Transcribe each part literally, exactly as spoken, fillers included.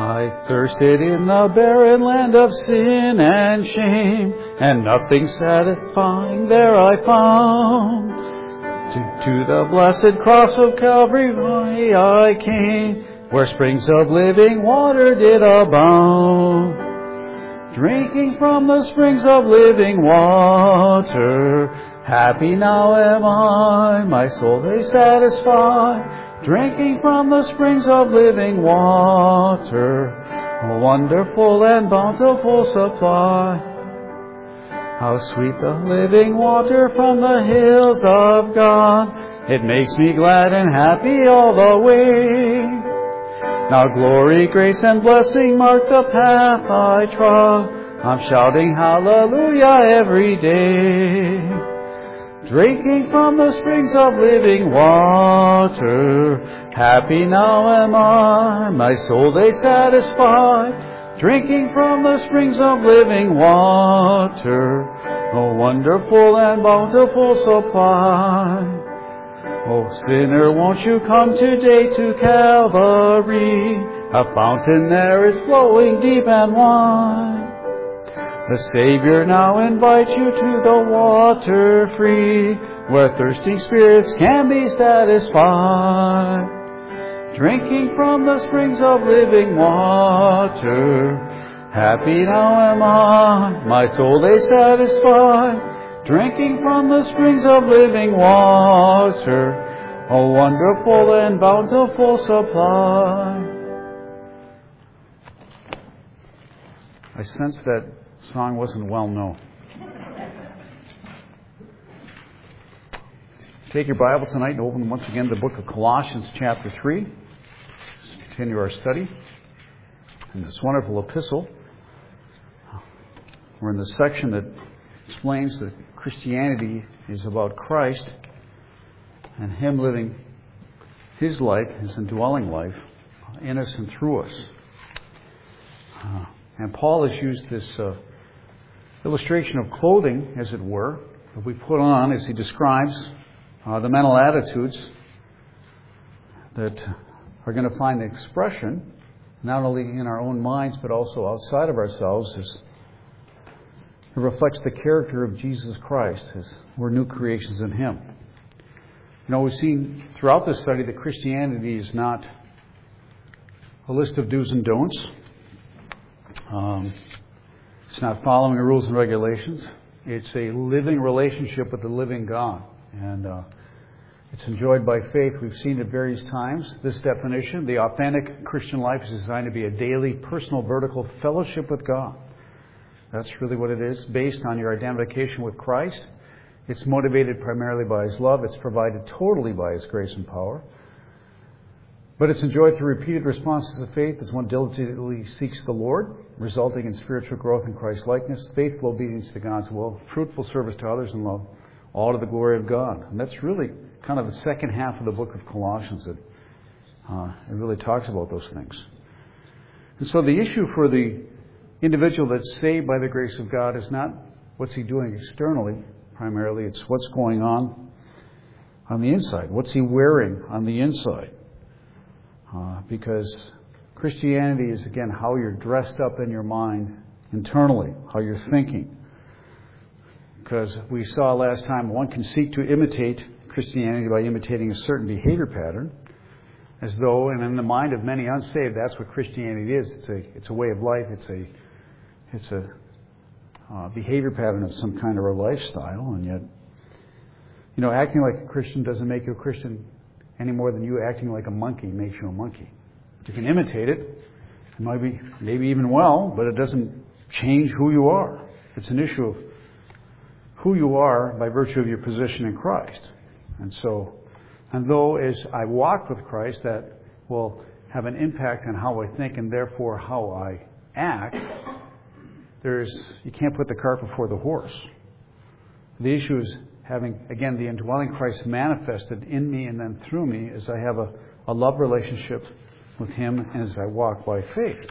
I thirsted in the barren land of sin and shame, and nothing satisfying there I found. To, to the blessed cross of Calvary I came, where springs of living water did abound. Drinking from the springs of living water, happy now am I, my soul they satisfy. Drinking from the springs of living water, a wonderful and bountiful supply. How sweet the living water from the hills of God, it makes me glad and happy all the way. Now glory, grace, and blessing mark the path I trod. I'm shouting hallelujah every day. Drinking from the springs of living water, happy now am I, my soul they satisfy. Drinking from the springs of living water, a wonderful and bountiful supply. Oh, sinner, won't you come today to Calvary? A fountain there is flowing deep and wide. The Savior now invites you to the water free, where thirsting spirits can be satisfied. Drinking from the springs of living water, happy now am I, my soul they satisfy. Drinking from the springs of living water, a wonderful and bountiful supply. I sense that song wasn't well known. Take your Bible tonight and open once again the book of Colossians chapter three. Let's continue our study in this wonderful epistle. We're in the section that explains that Christianity is about Christ and Him living His life, His indwelling life, in us and through us. Uh, and Paul has used this uh, illustration of clothing, as it were, that we put on as he describes uh, the mental attitudes that are going to find expression not only in our own minds but also outside of ourselves as it reflects the character of Jesus Christ as we're new creations in Him. You know, we've seen throughout this study that Christianity is not a list of do's and don'ts. Um, it's not following the rules and regulations. It's a living relationship with the living God. And uh, it's enjoyed by faith. We've seen it various times. This definition, the authentic Christian life, is designed to be a daily, personal, vertical fellowship with God. That's really what it is, based on your identification with Christ. It's motivated primarily by His love. It's provided totally by His grace and power. But it's enjoyed through repeated responses of faith as one diligently seeks the Lord, resulting in spiritual growth in Christ's likeness, faithful obedience to God's will, fruitful service to others, and love, all to the glory of God. And that's really kind of the second half of the book of Colossians that uh, it really talks about those things. And so the issue for the individual that's saved by the grace of God is not what's he doing externally, primarily. It's what's going on on the inside. What's he wearing on the inside? Uh, because Christianity is, again, how you're dressed up in your mind internally, how you're thinking. Because we saw last time, one can seek to imitate Christianity by imitating a certain behavior pattern, as though, and in the mind of many unsaved, that's what Christianity is. It's a, it's a way of life. It's a It's a uh, behavior pattern of some kind of a lifestyle, and yet, you know, acting like a Christian doesn't make you a Christian any more than you acting like a monkey makes you a monkey. You can imitate it, it might be maybe even well, but it doesn't change who you are. It's an issue of who you are by virtue of your position in Christ. And so, and though as I walk with Christ, that will have an impact on how I think and therefore how I act. There's, you can't put the cart before the horse. The issue is having, again, the indwelling Christ manifested in me and then through me as I have a, a love relationship with Him and as I walk by faith.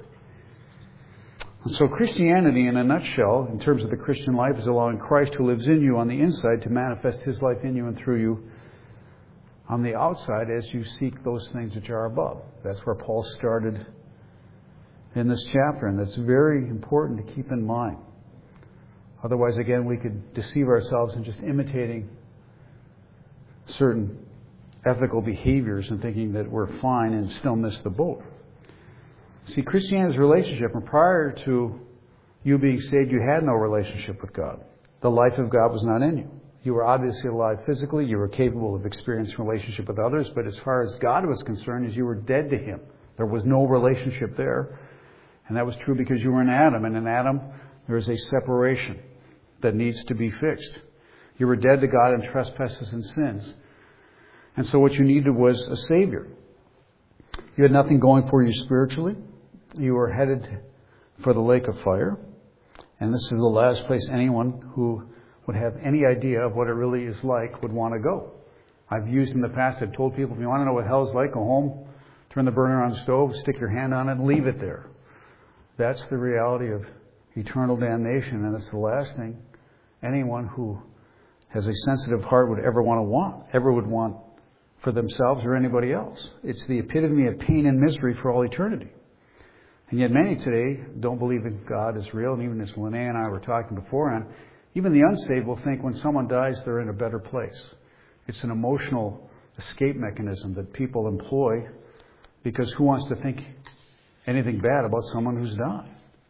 And so Christianity, in a nutshell, in terms of the Christian life, is allowing Christ who lives in you on the inside to manifest His life in you and through you on the outside as you seek those things which are above. That's where Paul started in this chapter, and that's very important to keep in mind. Otherwise, again, we could deceive ourselves in just imitating certain ethical behaviors and thinking that we're fine and still miss the boat. See, Christianity is a relationship, and prior to you being saved, you had no relationship with God. The life of God was not in you. You were obviously alive physically. You were capable of experiencing relationship with others, but as far as God was concerned, as you were dead to Him. There was no relationship there. And that was true because you were in Adam. And in Adam, there is a separation that needs to be fixed. You were dead to God in trespasses and sins. And so what you needed was a Savior. You had nothing going for you spiritually. You were headed for the lake of fire. And this is the last place anyone who would have any idea of what it really is like would want to go. I've used in the past, I've told people, if you want to know what hell is like, go home, turn the burner on the stove, stick your hand on it, and leave it there. That's the reality of eternal damnation, and it's the last thing anyone who has a sensitive heart would ever want to want, ever would want for themselves or anybody else. It's the epitome of pain and misery for all eternity. And yet many today don't believe that God is real, and even as Linnea and I were talking beforehand, even the unsaved will think when someone dies, they're in a better place. It's an emotional escape mechanism that people employ because who wants to think anything bad about someone who's died?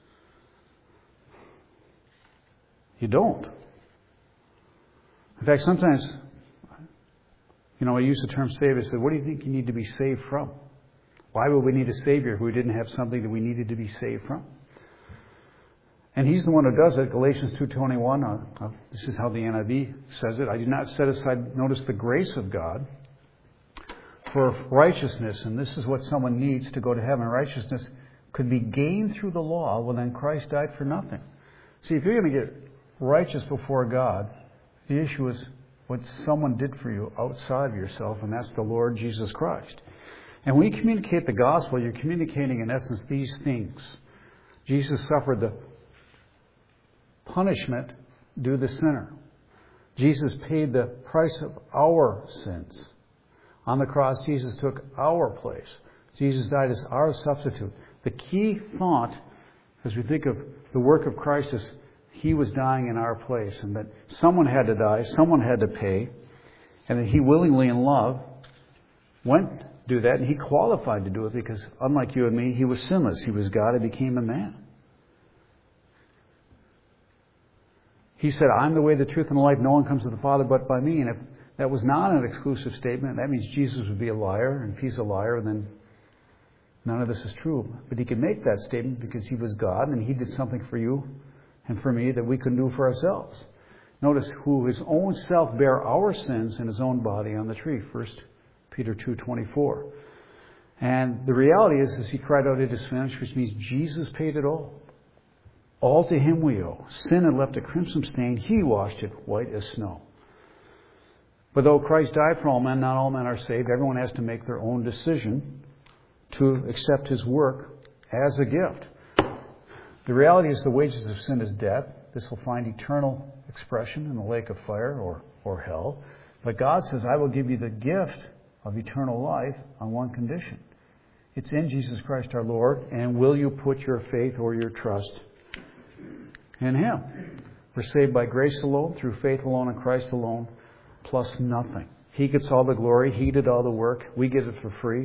You don't. In fact, sometimes, you know, I use the term saved. I said, what do you think you need to be saved from? Why would we need a Savior if we didn't have something that we needed to be saved from? And He's the one who does it. Galatians two twenty-one, uh, uh, this is how the N I V says it. I do not set aside, notice, the grace of God for righteousness. And this is what someone needs to go to heaven. Righteousness could be gained through the law. Well, then Christ died for nothing. See, if you're going to get righteous before God, the issue is what someone did for you outside of yourself, and that's the Lord Jesus Christ. And when you communicate the gospel, you're communicating, in essence, these things. Jesus suffered the punishment due to the sinner. Jesus paid the price of our sins. On the cross, Jesus took our place. Jesus died as our substitute. The key thought, as we think of the work of Christ, is He was dying in our place, and that someone had to die, someone had to pay, and that He willingly in love went to do that, and He qualified to do it because, unlike you and me, He was sinless. He was God and became a man. He said, I'm the way, the truth, and the life. No one comes to the Father but by me. And if that was not an exclusive statement, that means Jesus would be a liar. And if He's a liar, then none of this is true. But He could make that statement because He was God and He did something for you and for me that we couldn't do for ourselves. Notice, who His own self bare our sins in His own body on the tree. First Peter two twenty-four. And the reality is, is He cried out, it is finished, which means Jesus paid it all. All to Him we owe. Sin had left a crimson stain. He washed it white as snow. But though Christ died for all men, not all men are saved. Everyone has to make their own decision to accept His work as a gift. The reality is the wages of sin is death. This will find eternal expression in the lake of fire or, or hell. But God says, I will give you the gift of eternal life on one condition. It's in Jesus Christ our Lord. And will you put your faith or your trust in Him? We're saved by grace alone, through faith alone, in Christ alone, plus nothing. He gets all the glory. He did all the work. We get it for free.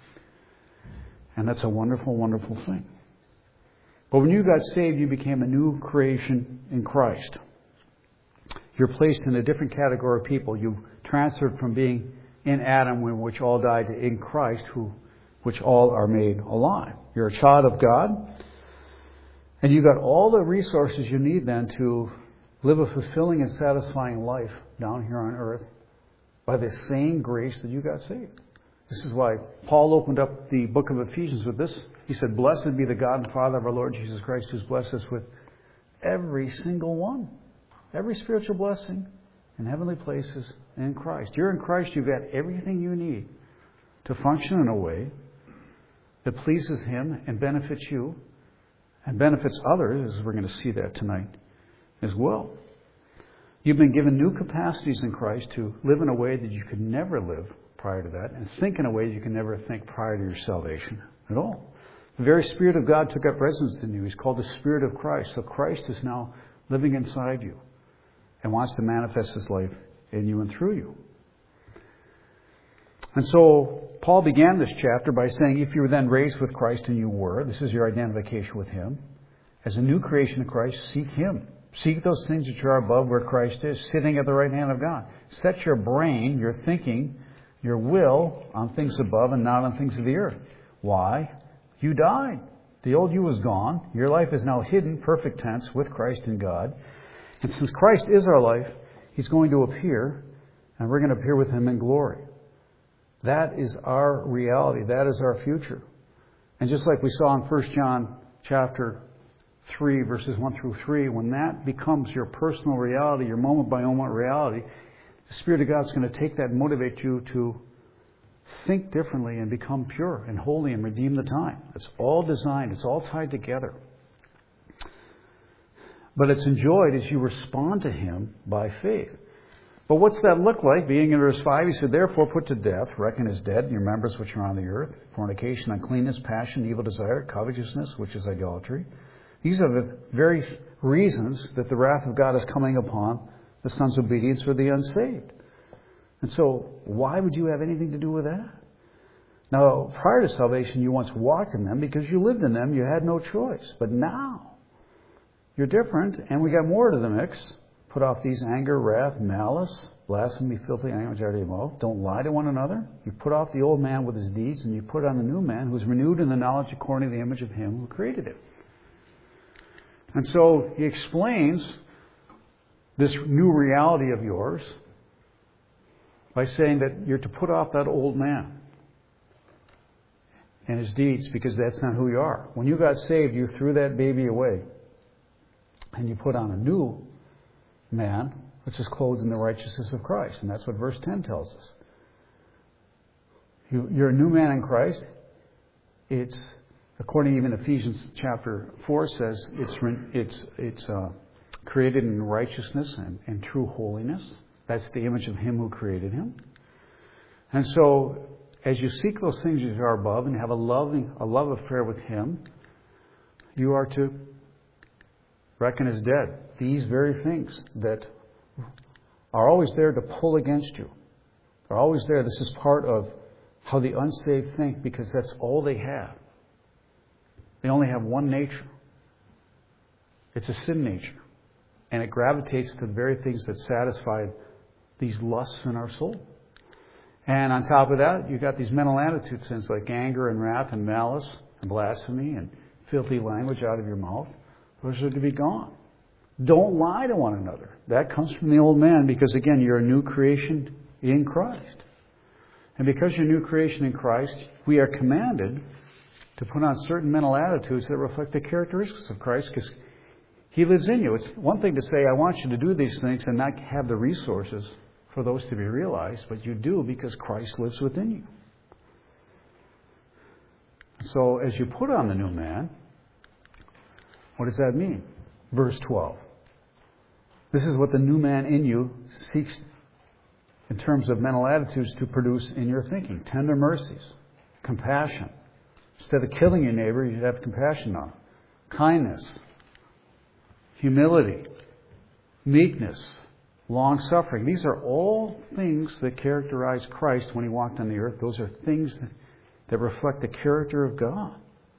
And that's a wonderful, wonderful thing. But when you got saved, you became a new creation in Christ. You're placed in a different category of people. You transferred from being in Adam, which all died, to in Christ, who, which all are made alive. You're a child of God. And you got all the resources you need then to live a fulfilling and satisfying life down here on earth by the same grace that you got saved. This is why Paul opened up the book of Ephesians with this. He said, blessed be the God and Father of our Lord Jesus Christ, who's blessed us with every single one. Every spiritual blessing in heavenly places in Christ. You're in Christ, you've got everything you need to function in a way that pleases Him and benefits you and benefits others, as we're going to see that tonight as well. You've been given new capacities in Christ to live in a way that you could never live prior to that, and think in a way you can never think prior to your salvation at all. The very Spirit of God took up residence in you. He's called the Spirit of Christ. So Christ is now living inside you and wants to manifest His life in you and through you. And so Paul began this chapter by saying, if you were then raised with Christ, and you were, this is your identification with Him. As a new creation of Christ, seek Him. Seek those things which are above where Christ is, sitting at the right hand of God. Set your brain, your thinking, your will on things above and not on things of the earth. Why? You died. The old you was gone. Your life is now hidden, perfect tense, with Christ in God. And since Christ is our life, He's going to appear, and we're going to appear with Him in glory. That is our reality. That is our future. And just like we saw in First John chapter three, verses one through three, when that becomes your personal reality, your moment-by-moment reality, the Spirit of God is going to take that and motivate you to think differently and become pure and holy and redeem the time. It's all designed. It's all tied together. But it's enjoyed as you respond to Him by faith. But what's that look like? Being in verse five, he said, therefore put to death, reckon as dead, your members which are on the earth, fornication, uncleanness, passion, evil desire, covetousness, which is idolatry. These are the very reasons that the wrath of God is coming upon the sons of obedience for the unsaved. And so, why would you have anything to do with that? Now, prior to salvation, you once walked in them because you lived in them. You had no choice. But now, you're different, and we got more to the mix. Put off these anger, wrath, malice, blasphemy, filthy language out of your mouth. Don't lie to one another. You put off the old man with his deeds, and you put on the new man who is renewed in the knowledge according to the image of Him who created it. And so he explains this new reality of yours by saying that you're to put off that old man and his deeds, because that's not who you are. When you got saved, you threw that baby away and you put on a new man, which is clothed in the righteousness of Christ. And that's what verse ten tells us. You, you're a new man in Christ. It's, according even Ephesians chapter four says, it's it's it's uh, created in righteousness and, and true holiness. That's the image of Him who created him. And so, as you seek those things that are above and have a loving a love affair with Him, you are to reckon as dead these very things that are always there to pull against you. They're always there. This is part of how the unsaved think, because that's all they have. They only have one nature. It's a sin nature. And it gravitates to the very things that satisfy these lusts in our soul. And on top of that, you've got these mental attitude sins like anger and wrath and malice and blasphemy and filthy language out of your mouth. Those are to be gone. Don't lie to one another. That comes from the old man, because, again, you're a new creation in Christ. And because you're a new creation in Christ, we are commanded to put on certain mental attitudes that reflect the characteristics of Christ, because He lives in you. It's one thing to say, I want you to do these things, and not have the resources for those to be realized, but you do because Christ lives within you. So as you put on the new man, what does that mean? Verse twelve. This is what the new man in you seeks in terms of mental attitudes to produce in your thinking. Tender mercies, compassion. Instead of killing your neighbor, you should have compassion on him. Kindness, humility, meekness, long-suffering. These are all things that characterize Christ when He walked on the earth. Those are things that, that reflect the character of God.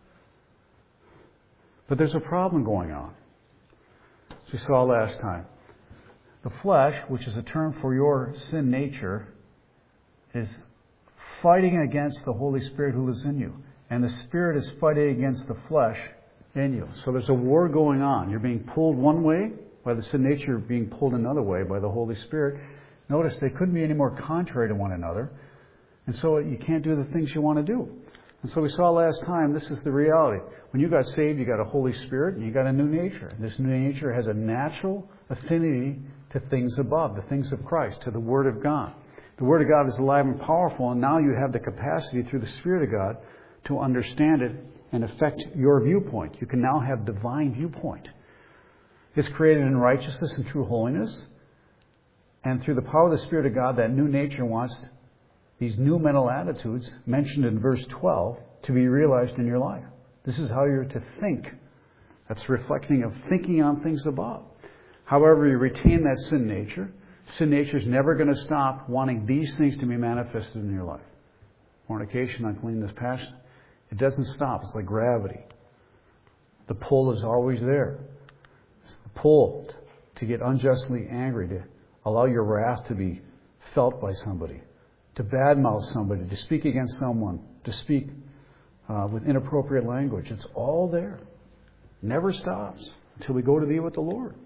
But there's a problem going on, as we saw last time. The flesh, which is a term for your sin nature, is fighting against the Holy Spirit who lives in you. And the Spirit is fighting against the flesh in you. So there's a war going on. You're being pulled one way by the sin nature, you're being pulled another way by the Holy Spirit. Notice they couldn't be any more contrary to one another. And so you can't do the things you want to do. And so we saw last time, this is the reality. When you got saved, you got a Holy Spirit and you got a new nature. This new nature has a natural affinity to things above, the things of Christ, to the Word of God. The Word of God is alive and powerful, and now you have the capacity through the Spirit of God to understand it and affect your viewpoint. You can now have divine viewpoint. It's created in righteousness and true holiness. And through the power of the Spirit of God, that new nature wants these new mental attitudes mentioned in verse twelve to be realized in your life. This is how you're to think. That's reflecting of thinking on things above. However, you retain that sin nature. Sin nature is never going to stop wanting these things to be manifested in your life. Fornication, uncleanness, passion. It doesn't stop. It's like gravity. The pull is always there. It's the pull to get unjustly angry, to allow your wrath to be felt by somebody, to badmouth somebody, to speak against someone, to speak uh, with inappropriate language. It's all there. Never stops until we go to be with the Lord.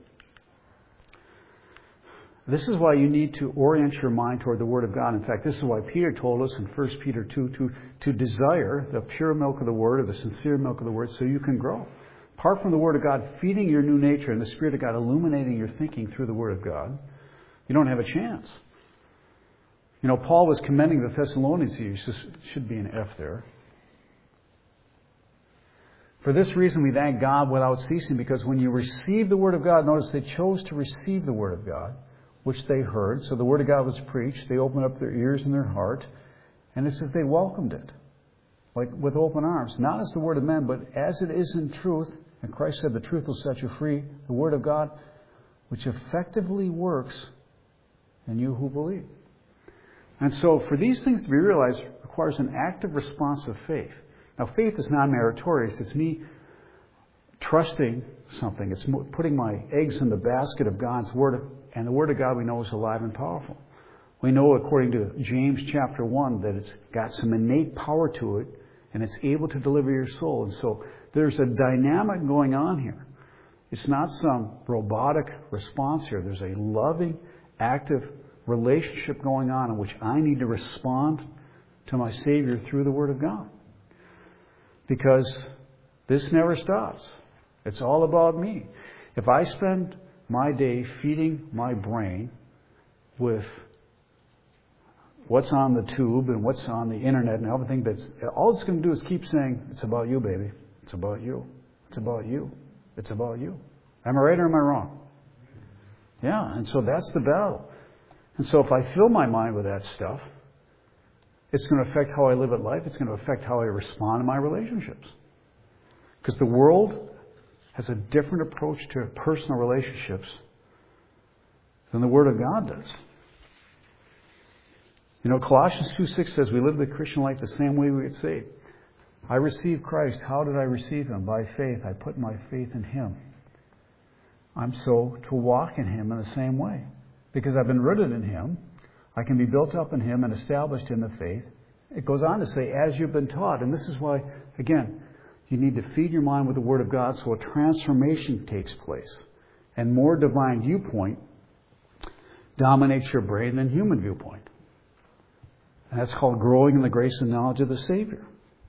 This is why you need to orient your mind toward the Word of God. In fact, this is why Peter told us in First Peter two to, to desire the pure milk of the Word, or the sincere milk of the Word, so you can grow. Apart from the Word of God feeding your new nature and the Spirit of God illuminating your thinking through the Word of God, you don't have a chance. You know, Paul was commending the Thessalonians here. This should be an F there. For this reason we thank God without ceasing, because when you receive the Word of God, notice they chose to receive the Word of God, which they heard. So the Word of God was preached. They opened up their ears and their heart. And it says they welcomed it, like with open arms. Not as the word of men, but as it is in truth. And Christ said the truth will set you free. The Word of God, which effectively works in you who believe. And so for these things to be realized requires an active response of faith. Now faith is non-meritorious. It's me trusting something. It's putting my eggs in the basket of God's Word. And the Word of God we know is alive and powerful. We know according to James chapter one that it's got some innate power to it and it's able to deliver your soul. And so there's a dynamic going on here. It's not some robotic response here. There's a loving, active relationship going on in which I need to respond to my Savior through the Word of God. Because this never stops. It's all about me. If I spend my day feeding my brain with what's on the tube and what's on the internet and everything, that's all it's going to do is keep saying, it's about you, baby. It's about you. It's about you. It's about you. Am I right or am I wrong? Yeah, and so that's the battle. And so if I fill my mind with that stuff, it's going to affect how I live at life. It's going to affect how I respond to my relationships. Because the world has a different approach to personal relationships than the Word of God does. You know, Colossians two six says we live the Christian life the same way we get saved. I received Christ. How did I receive Him? By faith. I put my faith in Him. I'm so to walk in Him in the same way. Because I've been rooted in Him. I can be built up in Him and established in the faith. It goes on to say, as you've been taught. And this is why, again, you need to feed your mind with the Word of God so a transformation takes place. And more divine viewpoint dominates your brain than human viewpoint. And that's called growing in the grace and knowledge of the Savior.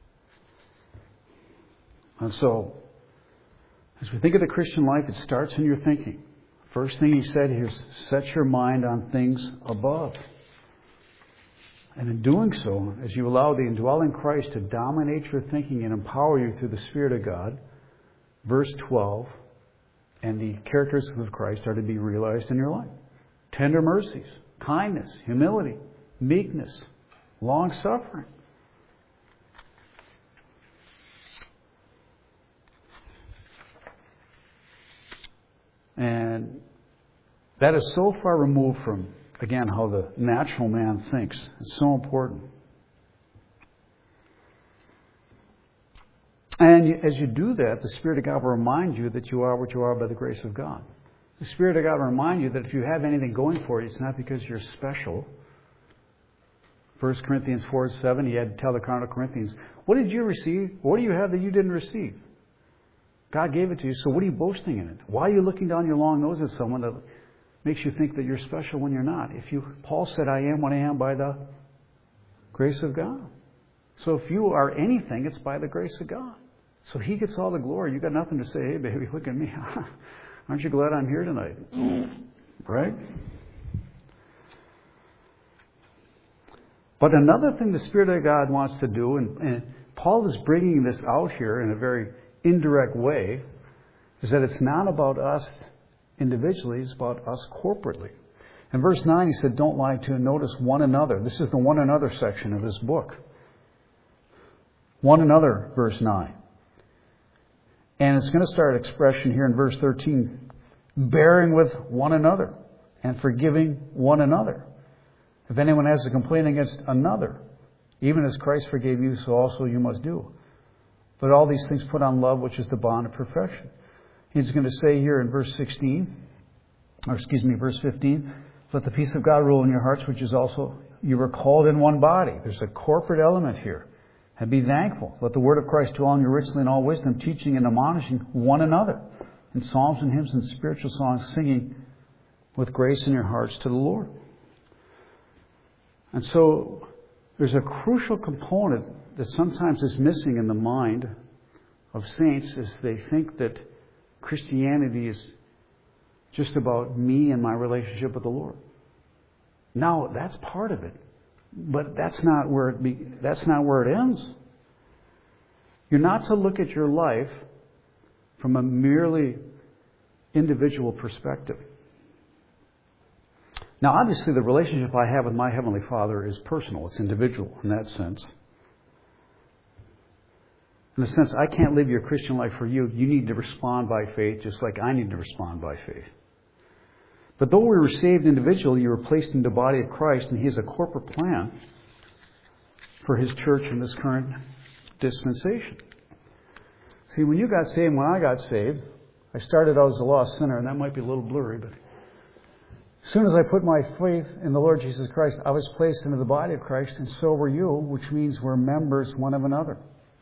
And so, as we think of the Christian life, it starts in your thinking. First thing he said here is set your mind on things above. And in doing so, as you allow the indwelling Christ to dominate your thinking and empower you through the Spirit of God, verse twelve, and the characteristics of Christ are to be realized in your life. Tender mercies, kindness, humility, meekness, long-suffering. And that is so far removed from, again, how the natural man thinks. It's so important. And as you do that, the Spirit of God will remind you that you are what you are by the grace of God. The Spirit of God will remind you that if you have anything going for you, it's not because you're special. First Corinthians four seven, he had to tell the carnal Corinthians, what did you receive? What do you have that you didn't receive? God gave it to you, so what are you boasting in it? Why are you looking down your long nose at someone that makes you think that you're special when you're not? If you, Paul said, I am what I am by the grace of God. So if you are anything, it's by the grace of God. So He gets all the glory. You got nothing to say, hey baby, look at me. Aren't you glad I'm here tonight? Right? But another thing the Spirit of God wants to do, and, and Paul is bringing this out here in a very indirect way, is that it's not about us individually, it's about us corporately. In verse nine, he said, don't lie to and notice one another. This is the one another section of this book. One another, verse nine. And it's going to start expression here in verse thirteen. Bearing with one another and forgiving one another. If anyone has a complaint against another, even as Christ forgave you, so also you must do. But all these things put on love, which is the bond of perfection. He's going to say here in verse sixteen, or excuse me, verse fifteen, let the peace of God rule in your hearts, which is also, you were called in one body. There's a corporate element here. And be thankful. Let the word of Christ dwell in you richly in all wisdom, teaching and admonishing one another in psalms and hymns and spiritual songs, singing with grace in your hearts to the Lord. And so there's a crucial component that sometimes is missing in the mind of saints is they think that Christianity is just about me and my relationship with the Lord. Now, that's part of it. But that's not where it be, that's not where it ends. You're not to look at your life from a merely individual perspective. Now, obviously, the relationship I have with my Heavenly Father is personal. It's individual in that sense. In the sense, I can't live your Christian life for you. You need to respond by faith just like I need to respond by faith. But though we were saved individually, you were placed in the body of Christ, and He has a corporate plan for His church in this current dispensation. See, when you got saved, when I got saved, I started out as a lost sinner, and that might be a little blurry, but as soon as I put my faith in the Lord Jesus Christ, I was placed into the body of Christ, and so were you, which means we're members one of another.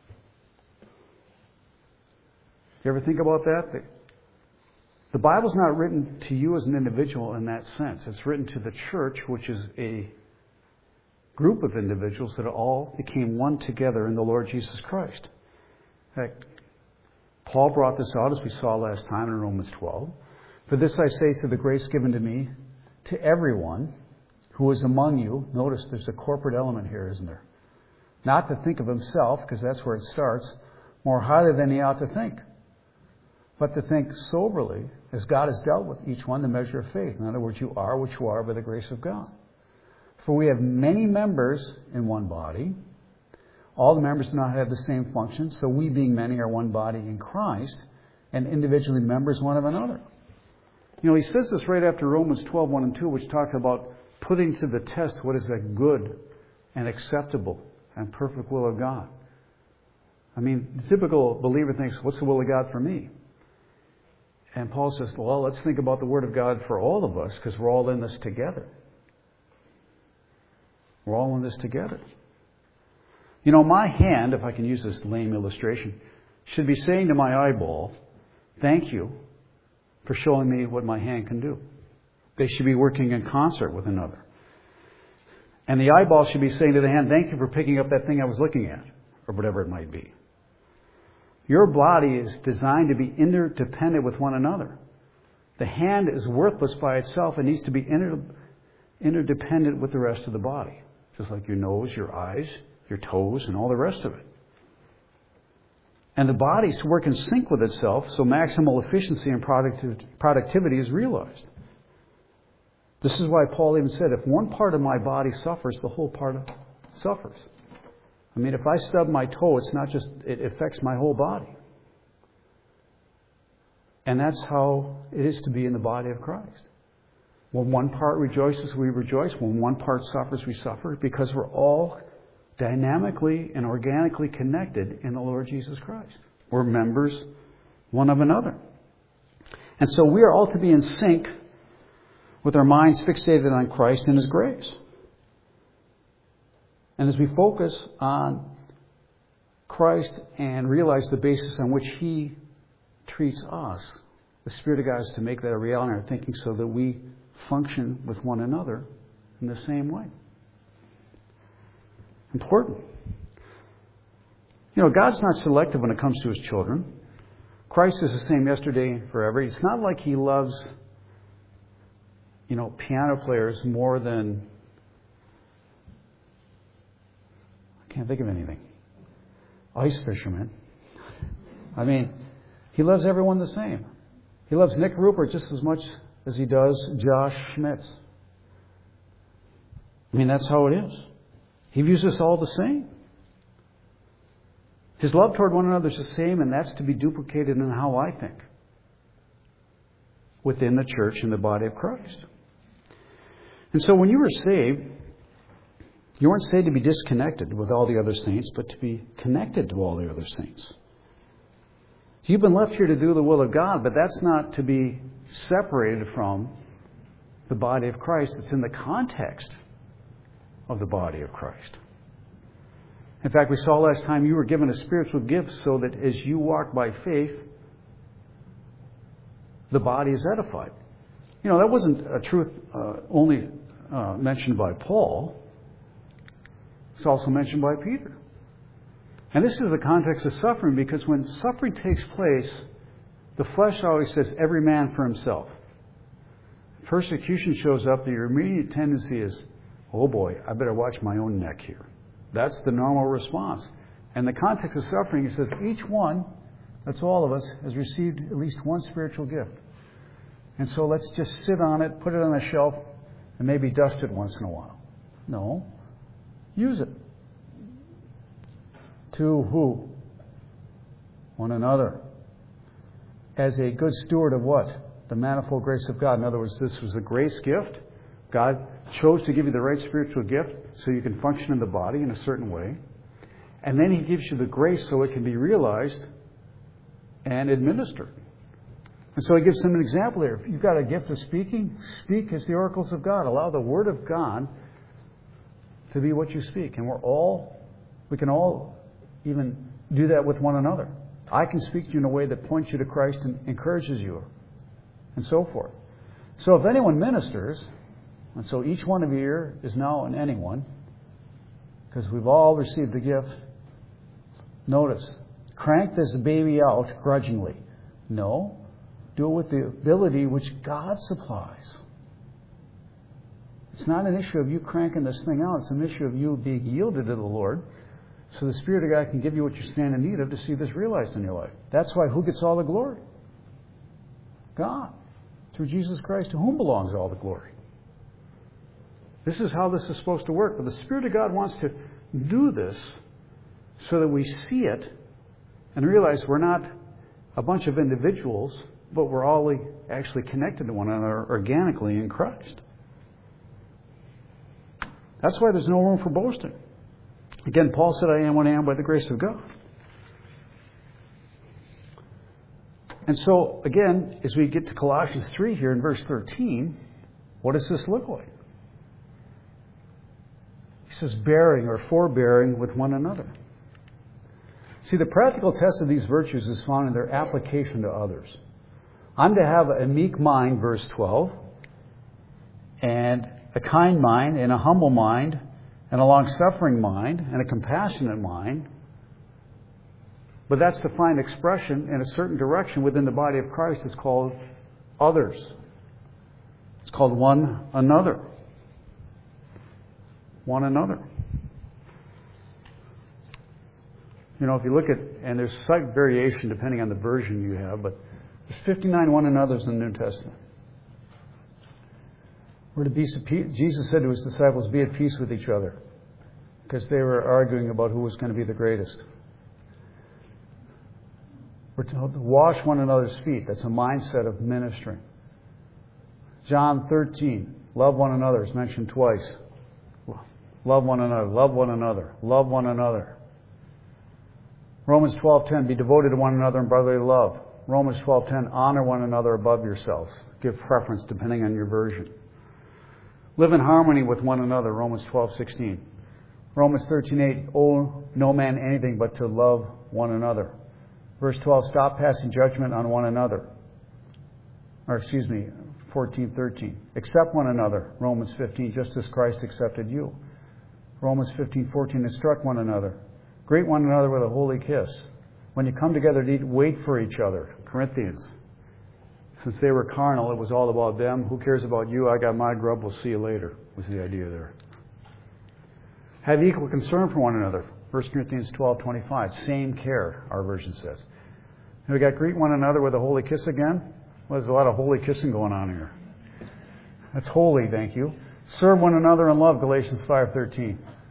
You ever think about that? The, the Bible's not written to you as an individual in that sense. It's written to the church, which is a group of individuals that all became one together in the Lord Jesus Christ. In fact, Paul brought this out, as we saw last time in Romans twelve. For this I say to the grace given to me, to everyone who is among you. Notice there's a corporate element here, isn't there? Not to think of himself, because that's where it starts, more highly than he ought to think, but to think soberly, as God has dealt with each one the measure of faith. In other words, you are what you are by the grace of God. For we have many members in one body. All the members do not have the same function, so we being many are one body in Christ, and individually members one of another. You know, he says this right after Romans twelve, one and two, which talk about putting to the test what is that good and acceptable and perfect will of God. I mean, the typical believer thinks, what's the will of God for me? And Paul says, well, let's think about the Word of God for all of us, because we're all in this together. We're all in this together. You know, my hand, if I can use this lame illustration, should be saying to my eyeball, thank you for showing me what my hand can do. They should be working in concert with another. And the eyeball should be saying to the hand, thank you for picking up that thing I was looking at, or whatever it might be. Your body is designed to be interdependent with one another. The hand is worthless by itself. It needs to be inter- interdependent with the rest of the body. Just like your nose, your eyes, your toes, and all the rest of it. And the body is to work in sync with itself so maximal efficiency and productiv- productivity is realized. This is why Paul even said, if one part of my body suffers, the whole part suffers. I mean, if I stub my toe, it's not just, it affects my whole body. And that's how it is to be in the body of Christ. When one part rejoices, we rejoice. When one part suffers, we suffer, because we're all dynamically and organically connected in the Lord Jesus Christ. We're members one of another. And so we are all to be in sync with our minds fixated on Christ and His grace. And as we focus on Christ and realize the basis on which He treats us, the Spirit of God is to make that a reality in our thinking so that we function with one another in the same way. Important. You know, God's not selective when it comes to His children. Christ is the same yesterday and forever. It's not like He loves, you know, piano players more than, I can't think of anything, ice fishermen. I mean, He loves everyone the same. He loves Nick Rupert just as much as He does Josh Schmitz. I mean, that's how it is. He views us all the same. His love toward one another is the same, and that's to be duplicated in how I think within the church and the body of Christ. And so when you were saved, you weren't saved to be disconnected with all the other saints, but to be connected to all the other saints. You've been left here to do the will of God, but that's not to be separated from the body of Christ. It's in the context of the body of Christ. In fact, we saw last time you were given a spiritual gift so that as you walk by faith, the body is edified. You know, that wasn't a truth uh, only uh, mentioned by Paul. It's also mentioned by Peter. And this is the context of suffering, because when suffering takes place, the flesh always says, every man for himself. Persecution shows up, your immediate tendency is, oh boy, I better watch my own neck here. That's the normal response. And the context of suffering, it says each one, that's all of us, has received at least one spiritual gift. And so let's just sit on it, put it on a shelf, and maybe dust it once in a while. No. Use it. To who? One another. As a good steward of what? The manifold grace of God. In other words, this was a grace gift. God chose to give you the right spiritual gift so you can function in the body in a certain way. And then He gives you the grace so it can be realized and administered. And so He gives them an example here. If you've got a gift of speaking, speak as the oracles of God. Allow the Word of God to be what you speak. And we're all, we can all even do that with one another. I can speak to you in a way that points you to Christ and encourages you, and so forth. So if anyone ministers, and so each one of you here is now an anyone, because we've all received the gift. Notice, crank this baby out grudgingly. No, do it with the ability which God supplies. It's not an issue of you cranking this thing out. It's an issue of you being yielded to the Lord so the Spirit of God can give you what you stand in need of to see this realized in your life. That's why who gets all the glory? God. Through Jesus Christ, to whom belongs all the glory. This is how this is supposed to work. But the Spirit of God wants to do this so that we see it and realize we're not a bunch of individuals, but we're all actually connected to one another organically in Christ. That's why there's no room for boasting. Again, Paul said, I am what I am by the grace of God. And so, again, as we get to Colossians three here in verse thirteen, what does this look like? He says, bearing or forbearing with one another. See, the practical test of these virtues is found in their application to others. I'm to have a meek mind, verse twelve, and a kind mind, and a humble mind, and a long-suffering mind, and a compassionate mind. But that's to find expression in a certain direction within the body of Christ. It's called others. It's called one another. One another. You know, if you look at, and there's slight variation depending on the version you have, but there's fifty-nine one another's in the New Testament. We're to be, Jesus said to His disciples, be at peace with each other, because they were arguing about who was going to be the greatest. We're to wash one another's feet. That's a mindset of ministering. John thirteen, love one another is mentioned twice. Love one another, love one another, love one another. Romans twelve ten, be devoted to one another in brotherly love. Romans twelve ten, honor one another above yourselves. Give preference depending on your version. Live in harmony with one another, Romans twelve sixteen. Romans thirteen eight, owe no man anything but to love one another. Verse twelve, stop passing judgment on one another. Or excuse me, fourteen thirteen. Accept one another, Romans fifteen, just as Christ accepted you. Romans fifteen fourteen, instruct one another. Greet one another with a holy kiss. When you come together to eat, wait for each other, Corinthians. Since they were carnal, it was all about them. Who cares about you? I got my grub. We'll see you later, was the idea there. Have equal concern for one another. First Corinthians twelve twenty-five. Same care, our version says. And we got greet one another with a holy kiss again. Well, there's a lot of holy kissing going on here. That's holy, thank you. Serve one another in love, Galatians five thirteen. If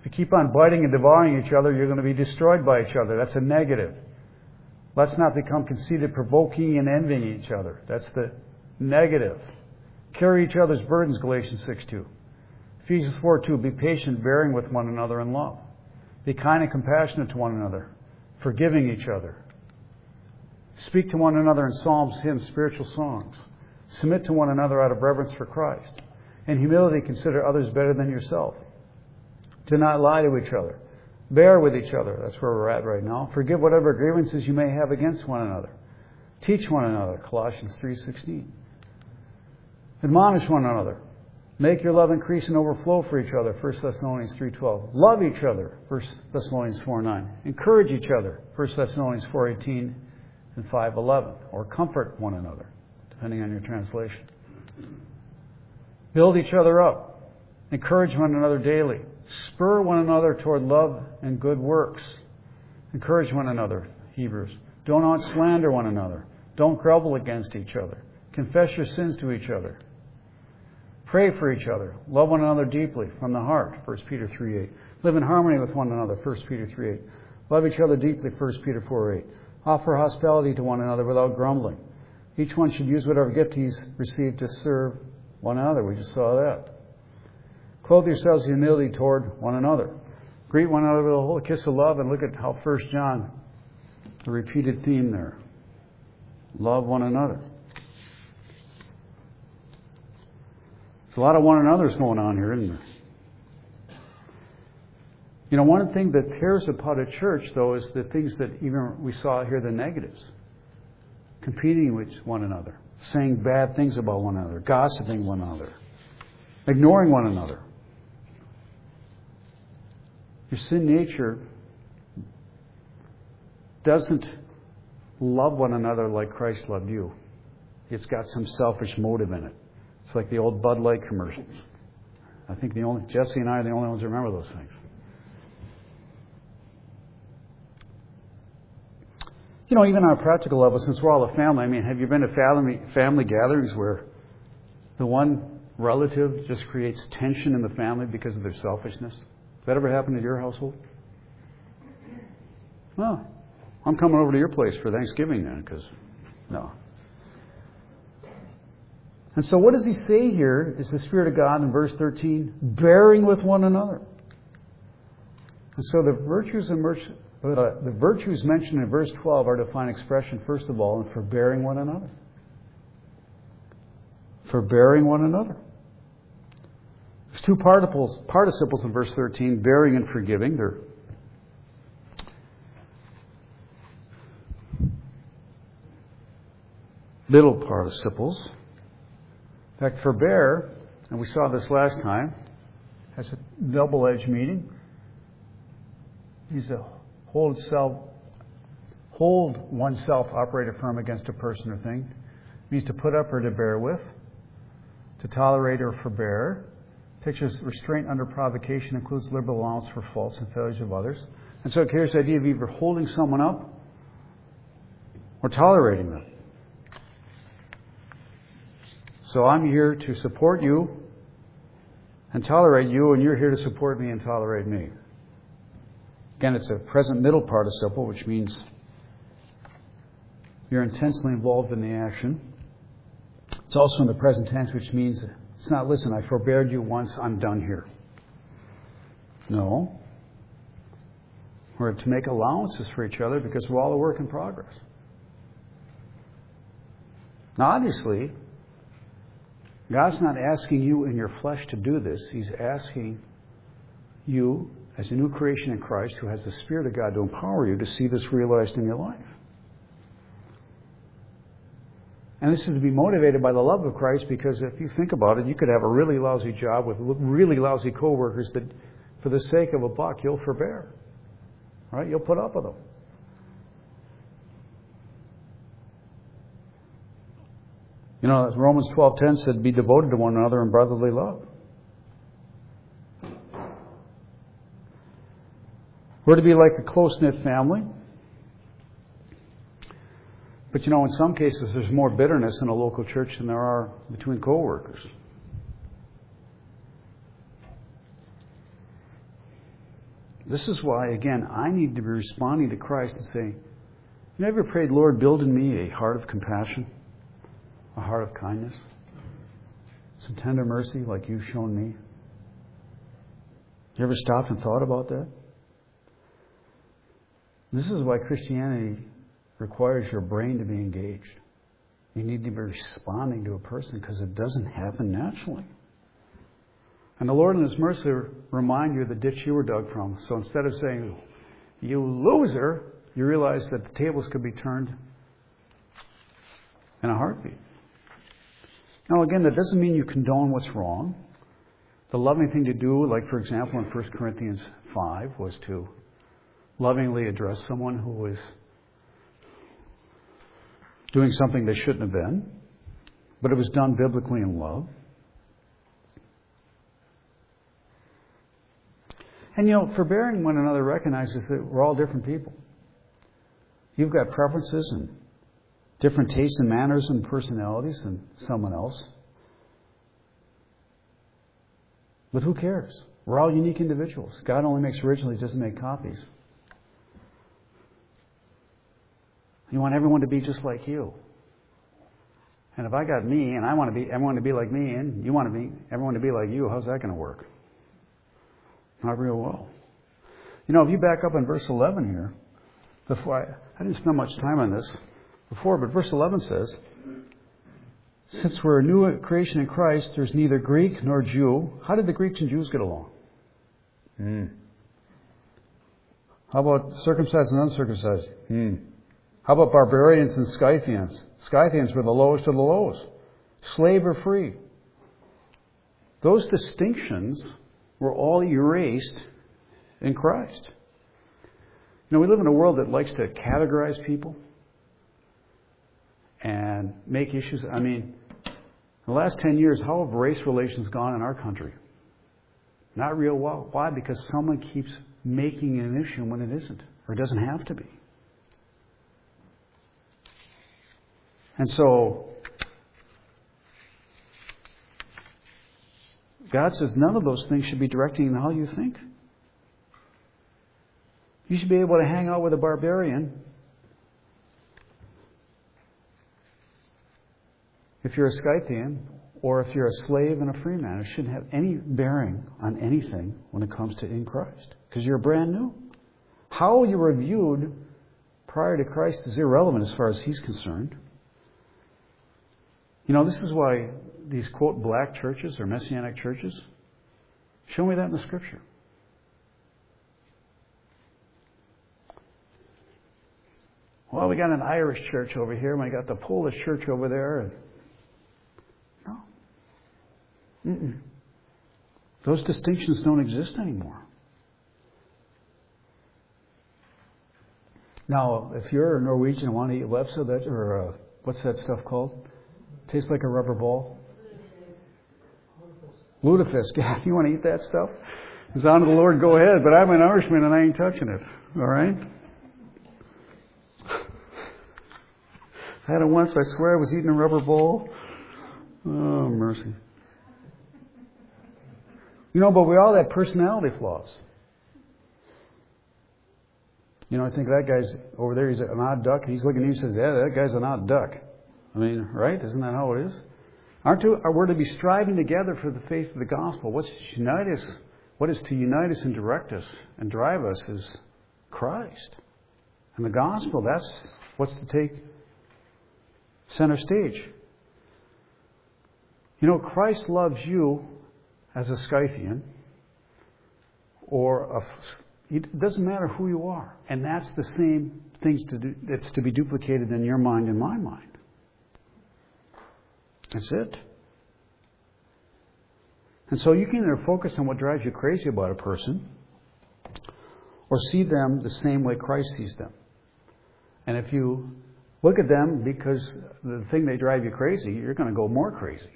you keep on biting and devouring each other, you're going to be destroyed by each other. That's a negative. Let's not become conceited, provoking and envying each other. That's the negative. Carry each other's burdens, Galatians six two. Ephesians four two, be patient, bearing with one another in love. Be kind and compassionate to one another, forgiving each other. Speak to one another in psalms, hymns, spiritual songs. Submit to one another out of reverence for Christ. In humility, consider others better than yourself. Do not lie to each other. Bear with each other. That's where we're at right now. Forgive whatever grievances you may have against one another. Teach one another, Colossians three sixteen. Admonish one another. Make your love increase and overflow for each other, First Thessalonians three twelve. Love each other, First Thessalonians four nine. Encourage each other, First Thessalonians four eighteen and five eleven. Or comfort one another, depending on your translation. Build each other up. Encourage one another daily. Spur one another toward love and good works. Encourage one another, Hebrews. Do not slander one another. Don't grumble against each other. Confess your sins to each other. Pray for each other. Love one another deeply from the heart, First Peter three eight. Live in harmony with one another, First Peter three eight. Love each other deeply, First Peter four eight. Offer hospitality to one another without grumbling. Each one should use whatever gift he's received to serve one another. We just saw that. Clothe yourselves in humility toward one another. Greet one another with a whole kiss of love, and look at how First John, the repeated theme there. Love one another. There's a lot of one another's going on here, isn't there? You know, one thing that tears apart a church, though, is the things that even we saw here, the negatives. Competing with one another. Saying bad things about one another. Gossiping one another. Ignoring one another. Your sin nature doesn't love one another like Christ loved you. It's got some selfish motive in it. It's like the old Bud Light commercials. I think the only Jesse and I are the only ones who remember those things. You know, even on a practical level, since we're all a family, I mean, have you been to family family gatherings where the one relative just creates tension in the family because of their selfishness? Has that ever happened in your household? Well, I'm coming over to your place for Thanksgiving then, because, no. And so what does he say here is the Spirit of God in verse thirteen, bearing with one another. And so the virtues and merch, uh, the virtues mentioned in verse twelve are to find expression, first of all, in forbearing one another. Forbearing one another. There's two participles, participles in verse thirteen, bearing and forgiving. They're little participles. In fact, forbear, and we saw this last time, has a double-edged meaning. It means to hold self, hold oneself upright firm against a person or thing. It means to put up or to bear with, to tolerate or forbear. Pictures restraint under provocation, includes liberal allowance for faults and failures of others. And so it carries the idea of either holding someone up or tolerating them. So I'm here to support you and tolerate you, and you're here to support me and tolerate me. Again, it's a present middle participle, which means you're intensely involved in the action. It's also in the present tense, which means it's not, listen, I forbeared you once, I'm done here. No. We're to make allowances for each other because we're all a work in progress. Now, obviously, God's not asking you in your flesh to do this. He's asking you, as a new creation in Christ, who has the Spirit of God to empower you, to see this realized in your life. And this is to be motivated by the love of Christ, because if you think about it, you could have a really lousy job with really lousy co-workers that, for the sake of a buck, you'll forbear. Right? You'll put up with them. You know, as Romans twelve ten said, be devoted to one another in brotherly love. We're to be like a close-knit family. But you know, in some cases, there's more bitterness in a local church than there are between co-workers. This is why, again, I need to be responding to Christ and saying, you ever prayed, Lord, build in me a heart of compassion, a heart of kindness, some tender mercy like you've shown me? You ever stopped and thought about that? This is why Christianity requires your brain to be engaged. You need to be responding to a person because it doesn't happen naturally. And the Lord in His mercy remind you of the ditch you were dug from. So instead of saying, you loser, you realize that the tables could be turned in a heartbeat. Now again, that doesn't mean you condone what's wrong. The loving thing to do, like for example in First Corinthians five, was to lovingly address someone who was doing something they shouldn't have been. But it was done biblically in love. And you know, forbearing one another recognizes that we're all different people. You've got preferences and different tastes and manners and personalities than someone else. But who cares? We're all unique individuals. God only makes originals, He doesn't make copies. You want everyone to be just like you. And if I got me and I want to be everyone to be like me and you want to be everyone to be like you, how's that going to work? Not real well. You know, if you back up in verse eleven here, before I, I didn't spend much time on this before, but verse eleven says, since we're a new creation in Christ, there's neither Greek nor Jew. How did the Greeks and Jews get along? Hmm. How about circumcised and uncircumcised? Hmm. How about barbarians and Scythians? Scythians were the lowest of the lowest. Slave or free. Those distinctions were all erased in Christ. You know, we live in a world that likes to categorize people and make issues. I mean, in the last ten years, how have race relations gone in our country? Not real well. Why? Because someone keeps making it an issue when it isn't, or it doesn't have to be. And so, God says none of those things should be directing how you think. You should be able to hang out with a barbarian if you're a Scythian, or if you're a slave and a free man. It shouldn't have any bearing on anything when it comes to in Christ, because you're brand new. How you were viewed prior to Christ is irrelevant as far as He's concerned. You know, this is why these, quote, black churches or messianic churches, show me that in the Scripture. Well, we got an Irish church over here, and we got the Polish church over there. And no. Mm-mm. Those distinctions don't exist anymore. Now, if you're a Norwegian and want to eat lefse, that, or uh, what's that stuff called? Tastes like a rubber ball. Lutefisk. Yeah, if you want to eat that stuff, it's on to the Lord, go ahead. But I'm an Irishman and I ain't touching it. All right? I had it once. I swear I was eating a rubber ball. Oh, mercy. You know, but we all have personality flaws. You know, I think that guy's over there, he's an odd duck, and he's looking at you and says, yeah, that guy's an odd duck. I mean, right? Isn't that how it is? Aren't we, we're to be striving together for the faith of the gospel. What's to unite us, what is to unite us and direct us and drive us is Christ. And the gospel, that's what's to take center stage. You know, Christ loves you as a Scythian or a... It doesn't matter who you are. And that's the same things to do, that's to be duplicated in your mind and my mind. That's it. And so you can either focus on what drives you crazy about a person or see them the same way Christ sees them. And if you look at them because the thing they drive you crazy, you're going to go more crazy.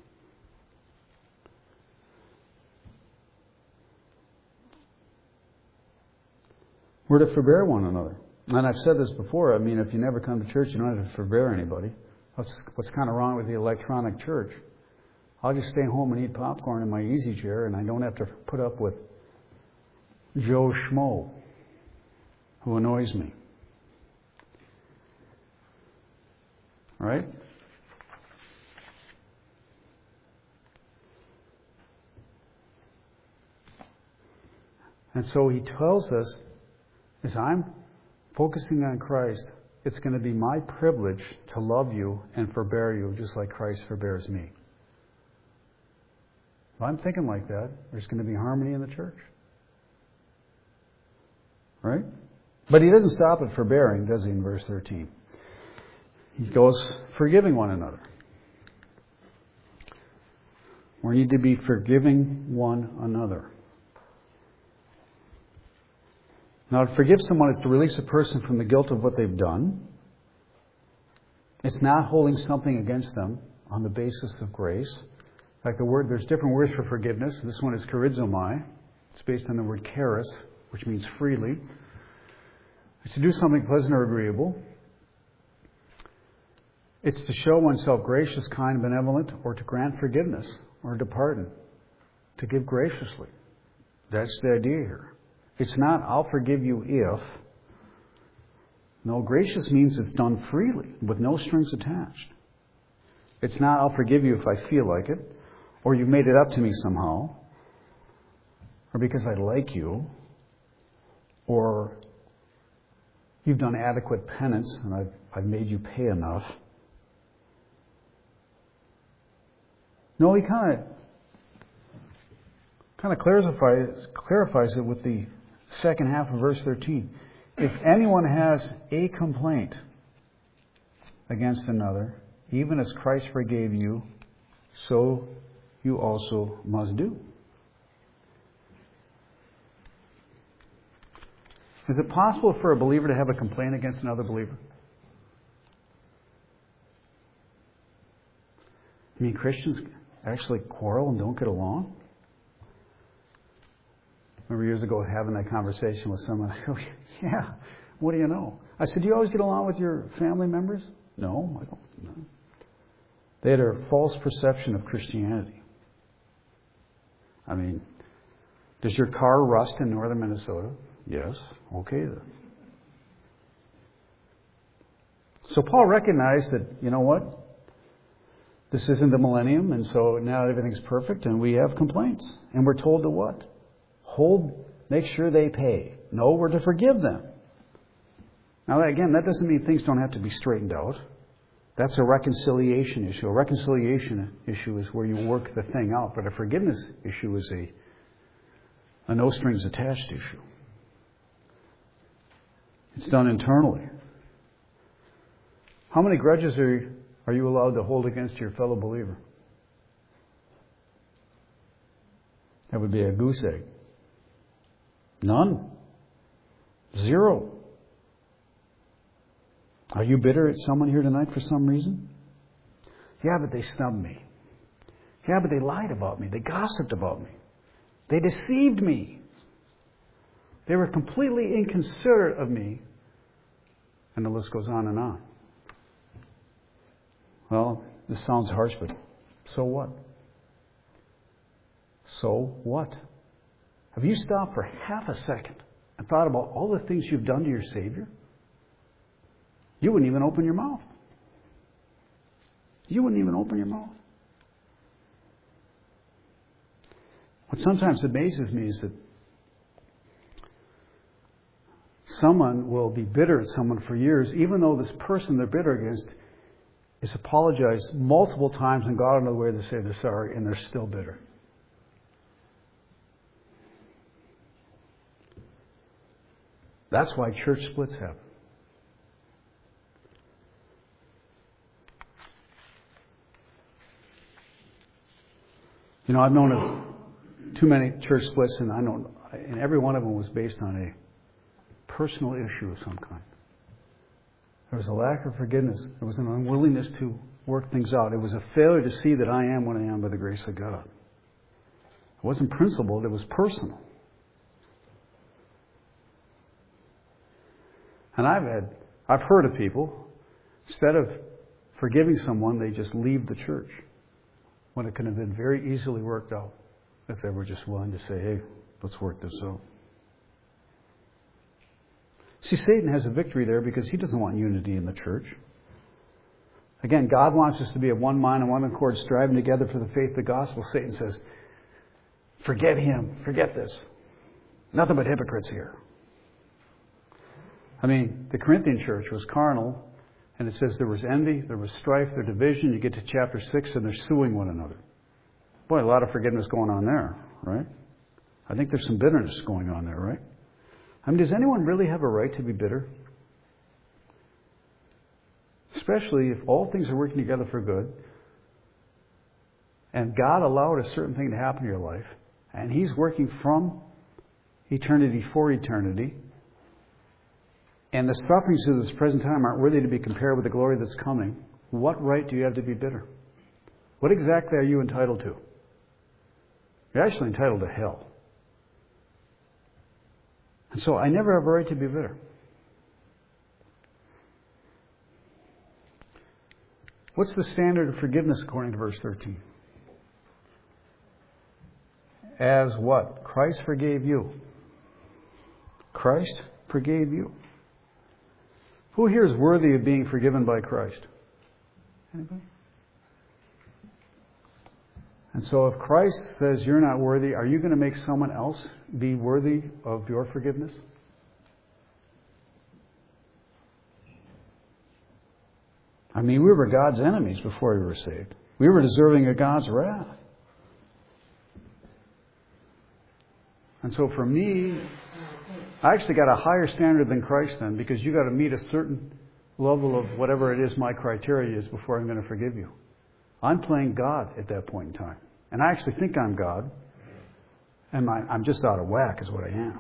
We're to forbear one another. And I've said this before. I mean, if you never come to church, you don't have to forbear anybody. What's, what's kind of wrong with the electronic church? I'll just stay home and eat popcorn in my easy chair, and I don't have to put up with Joe Schmo who annoys me. Right? And so he tells us, as I'm focusing on Christ, it's going to be my privilege to love you and forbear you just like Christ forbears me. If I'm thinking like that, there's going to be harmony in the church. Right? But he doesn't stop at forbearing, does he, in verse thirteen? He goes, forgiving one another. We need to be forgiving one another. Now, to forgive someone is to release a person from the guilt of what they've done. It's not holding something against them on the basis of grace. Like the word, there's different words for forgiveness. This one is charizomai. It's based on the word charis, which means freely. It's to do something pleasant or agreeable. It's to show oneself gracious, kind, benevolent, or to grant forgiveness or to pardon. To give graciously. That's the idea here. It's not, I'll forgive you if. No, gracious means it's done freely, with no strings attached. It's not, I'll forgive you if I feel like it, or you've made it up to me somehow, or because I like you, or you've done adequate penance and I've, I've made you pay enough. No, he kind of kind of clarifies, clarifies it with the second half of verse thirteen. If anyone has a complaint against another, even as Christ forgave you, so you also must do. Is it possible for a believer to have a complaint against another believer? I mean, Christians actually quarrel and don't get along? I remember years ago having that conversation with someone. I go, yeah, what do you know? I said, do you always get along with your family members? No, I don't know. They had a false perception of Christianity. I mean, does your car rust in northern Minnesota? Yes. Okay then. So Paul recognized that, you know what? This isn't the millennium, and so now everything's perfect, and we have complaints. And we're told to what? Hold, make sure they pay. No, we're to forgive them. Now, again, that doesn't mean things don't have to be straightened out. That's a reconciliation issue. A reconciliation issue is where you work the thing out, but a forgiveness issue is a, a no strings attached issue. It's done internally. How many grudges are you, are you allowed to hold against your fellow believer? That would be a goose egg. None. Zero. Are you bitter at someone here tonight for some reason? Yeah, but they snubbed me. Yeah, but they lied about me. They gossiped about me. They deceived me. They were completely inconsiderate of me. And the list goes on and on. Well, this sounds harsh, but so what? So what? Have you stopped for half a second and thought about all the things you've done to your Savior? You wouldn't even open your mouth. You wouldn't even open your mouth. What sometimes amazes me is that someone will be bitter at someone for years, even though this person they're bitter against is apologized multiple times and got out of the way to say they're sorry, and they're still bitter. That's why church splits happen. You know, I've known of too many church splits, and I know, and every one of them was based on a personal issue of some kind. There was a lack of forgiveness. There was an unwillingness to work things out. It was a failure to see that I am what I am by the grace of God. It wasn't principled, it was personal. And I've had, I've heard of people, instead of forgiving someone, they just leave the church. When it could have been very easily worked out if they were just willing to say, hey, let's work this out. See, Satan has a victory there because he doesn't want unity in the church. Again, God wants us to be of one mind and one accord, striving together for the faith of the gospel. Satan says, forget him. Forget this. Nothing but hypocrites here. I mean, the Corinthian church was carnal, and it says there was envy, there was strife, there was division. You get to chapter six, and they're suing one another. Boy, a lot of forgiveness going on there, right? I think there's some bitterness going on there, right? I mean, does anyone really have a right to be bitter? Especially if all things are working together for good, and God allowed a certain thing to happen in your life, and He's working from eternity for eternity, and the sufferings of this present time aren't worthy to be compared with the glory that's coming. What right do you have to be bitter? What exactly are you entitled to? You're actually entitled to hell. And so I never have a right to be bitter. What's the standard of forgiveness according to verse thirteen? As what? Christ forgave you. Christ forgave you. Who here is worthy of being forgiven by Christ? Anybody? And so if Christ says you're not worthy, are you going to make someone else be worthy of your forgiveness? I mean, we were God's enemies before we were saved. We were deserving of God's wrath. And so for me, I actually got a higher standard than Christ then, because you got to meet a certain level of whatever it is my criteria is before I'm going to forgive you. I'm playing God at that point in time. And I actually think I'm God. And my, I'm just out of whack is what I am.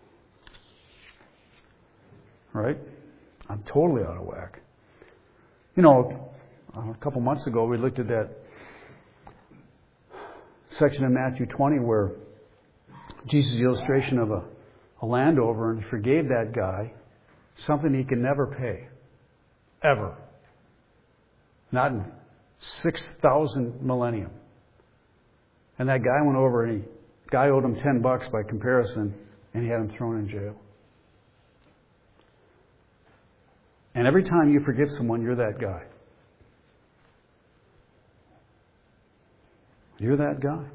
Right? I'm totally out of whack. You know, a couple months ago we looked at that section in Matthew twenty where Jesus' illustration of a, a landowner and forgave that guy something he can never pay. Ever. Not in six thousand millennium. And that guy went over and he guy owed him ten bucks by comparison, and he had him thrown in jail. And every time you forgive someone, you're that guy. You're that guy.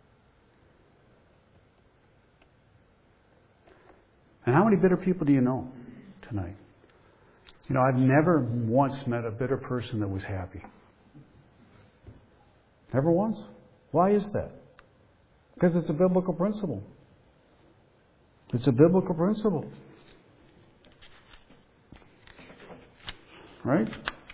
And how many bitter people do you know tonight? You know, I've never once met a bitter person that was happy. Never once. Why is that? Because it's a biblical principle. It's a biblical principle. Right?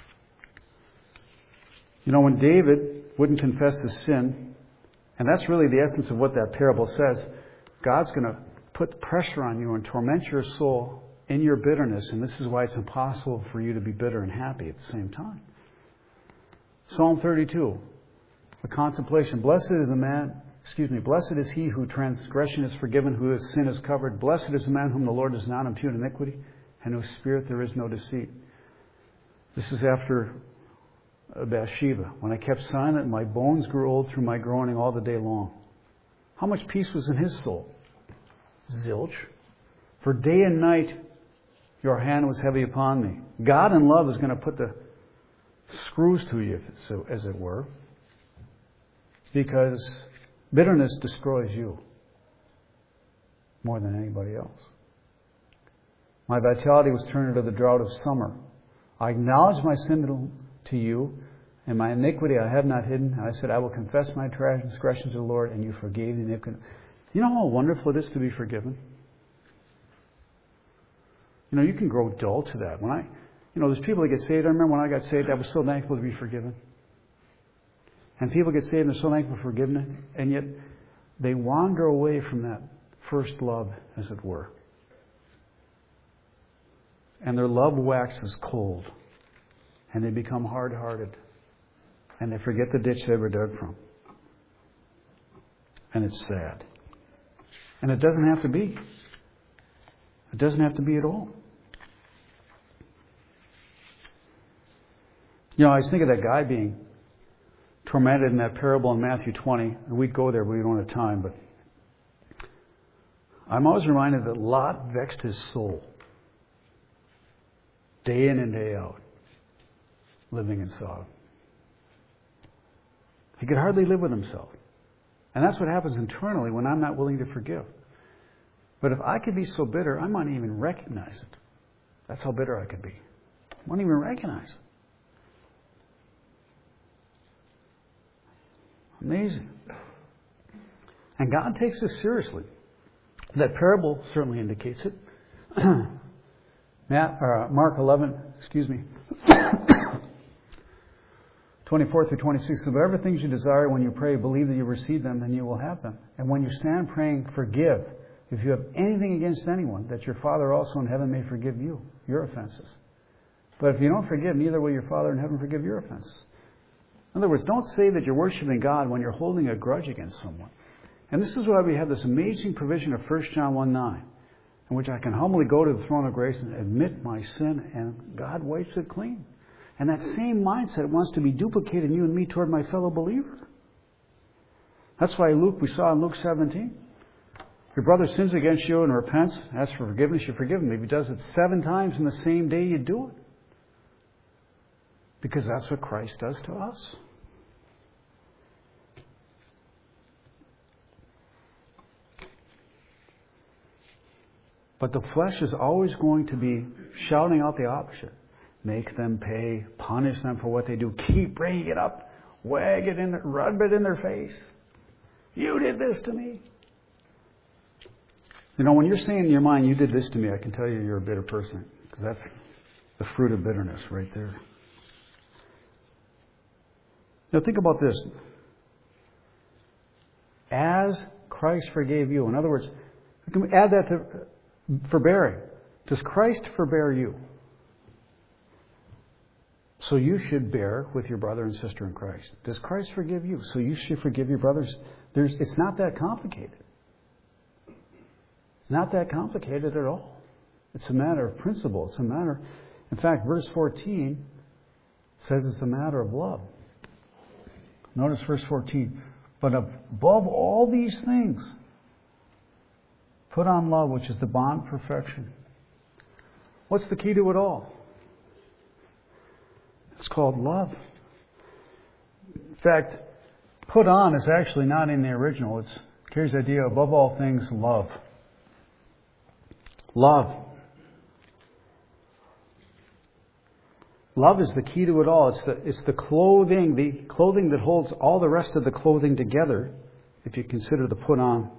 You know, when David wouldn't confess his sin, and that's really the essence of what that parable says, God's going to put pressure on you and torment your soul in your bitterness, and this is why it's impossible for you to be bitter and happy at the same time. Psalm thirty-two, a contemplation. Blessed is the man, excuse me, blessed is he whose transgression is forgiven, whose sin is covered. Blessed is the man whom the Lord does not impute iniquity, and whose spirit there is no deceit. This is after Bathsheba. When I kept silent, my bones grew old through my groaning all the day long. How much peace was in his soul? Zilch. For day and night your hand was heavy upon me. God in love is going to put the screws to you, so as it were, because bitterness destroys you more than anybody else. My vitality was turned into the drought of summer. I acknowledged my sin to you, and my iniquity I have not hidden. I said, I will confess my transgression to the Lord, and you forgave the iniquity. You know how wonderful it is to be forgiven? You know, you can grow dull to that. When I, you know, there's people that get saved. I remember when I got saved, I was so thankful to be forgiven. And people get saved and they're so thankful for forgiveness, and yet they wander away from that first love, as it were. And their love waxes cold. And they become hard-hearted. And they forget the ditch they were dug from. And it's sad. And it doesn't have to be. It doesn't have to be at all. You know, I was thinking of that guy being tormented in that parable in Matthew twenty. And we'd go there, but we don't have time. But I'm always reminded that Lot vexed his soul. day in and day out, living in Sodom. He could hardly live with himself. And that's what happens internally when I'm not willing to forgive. But if I could be so bitter, I might even recognize it. That's how bitter I could be. I wouldn't even recognize it. Amazing. And God takes this seriously. That parable certainly indicates it. Matt, uh, Mark eleven, excuse me, twenty-four through twenty-six. So whatever things you desire when you pray, believe that you receive them, and you will have them. And when you stand praying, forgive, if you have anything against anyone, that your Father also in heaven may forgive you your offenses. But if you don't forgive, neither will your Father in heaven forgive your offenses. In other words, don't say that you're worshiping God when you're holding a grudge against someone. And this is why we have this amazing provision of First John one nine, in which I can humbly go to the throne of grace and admit my sin, and God wipes it clean. And that same mindset wants to be duplicated in you and me toward my fellow believer. That's why Luke, we saw in Luke seventeen, if your brother sins against you and repents, asks for forgiveness, you forgive him. If he does it seven times in the same day, you do it. Because that's what Christ does to us. But the flesh is always going to be shouting out the opposite. Make them pay, punish them for what they do. Keep bringing it up. Wag it in, rub it in their face. You did this to me. You know, when you're saying in your mind, you did this to me, I can tell you you're a bitter person. Because that's the fruit of bitterness right there. Now think about this. As Christ forgave you. In other words, we can add that to forbearing. Does Christ forbear you? So you should bear with your brother and sister in Christ. Does Christ forgive you? So you should forgive your brothers. There's, it's not that complicated. It's not that complicated at all. It's a matter of principle. It's a matter... In fact, verse fourteen says it's a matter of love. Notice verse fourteen. But above all these things, put on love, which is the bond of perfection. What's the key to it all? It's called love. In fact, put on is actually not in the original. It's, it carries the idea, above all things, love. Love. Love is the key to it all. It's the, it's the clothing, the clothing that holds all the rest of the clothing together, if you consider the put on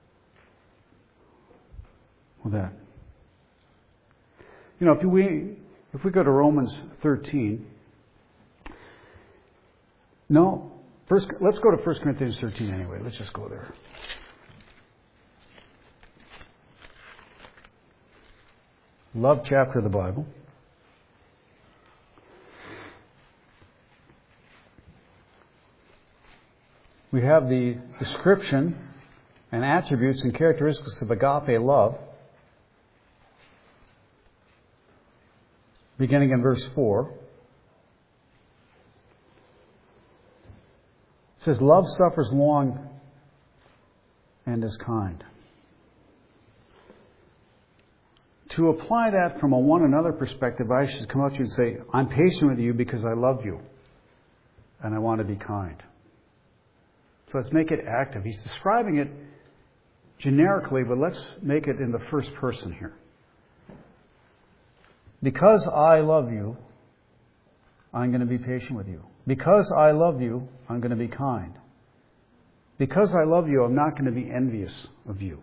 with that. You know, if we if we go to Romans thirteen, no, first let's go to First Corinthians thirteen anyway. Let's just go there. Love chapter of the Bible. We have the description and attributes and characteristics of agape love. Beginning in verse four. It says, love suffers long and is kind. To apply that from a one another perspective, I should come up to you and say, I'm patient with you because I love you. And I want to be kind. So let's make it active. He's describing it generically, but let's make it in the first person here. Because I love you, I'm going to be patient with you. Because I love you, I'm going to be kind. Because I love you, I'm not going to be envious of you.